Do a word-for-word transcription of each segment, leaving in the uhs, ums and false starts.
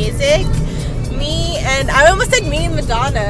music. Me and I almost said me and Madonna.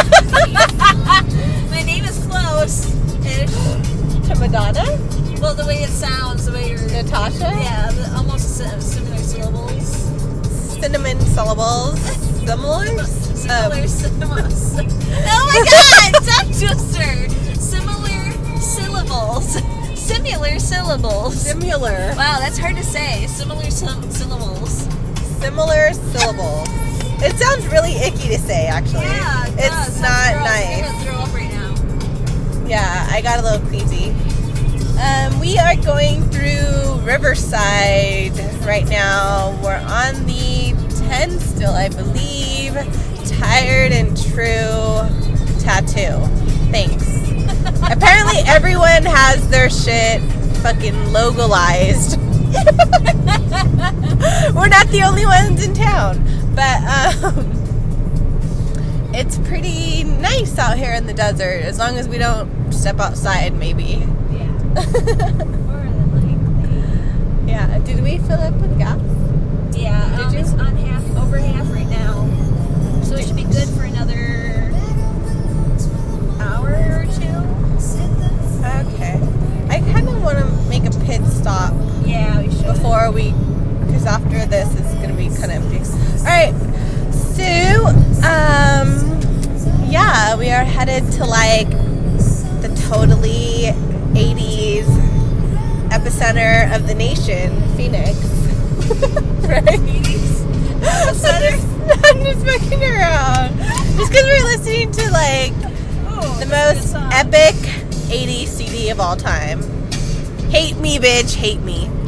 My name is close. To Madonna? Well, the way it sounds, the way you're Natasha? Yeah, the, almost similar syllables. Cinnamon syllables. Similar? Similar Um, syllables. Oh my God! Tongue twister. Similar syllables. Similar syllables. Similar. Wow, that's hard to say. Similar sim- syllables. Similar syllables. It sounds really icky to say, actually. Yeah, it it's does. not Sounds gross. nice. I'm gonna throw up right now. Yeah, I got a little queasy. Um, we are going through Riverside right now. We're on the ten still, I believe. Tired and True tattoo. Thanks. Apparently everyone has their shit fucking logalized. We're not the only ones in town. But um, it's pretty nice out here in the desert, as long as we don't step outside, maybe. Yeah. More than likely. Yeah. Did we fill up with gas? Yeah. Did um, you? It's on half, over half right now. So it should be good for another hour or two. Okay. I kind of want to make a pit stop Yeah, we should. before we, because after this it's going to be kind of empty. All right. So, um, yeah, we are headed to like the totally eighties epicenter of the nation, Phoenix. Right? Epicenter? I'm just fucking around. Just because we're listening to like Oh, the that's a good most song. epic eighties C D of all time. Hate me, bitch. Hate me.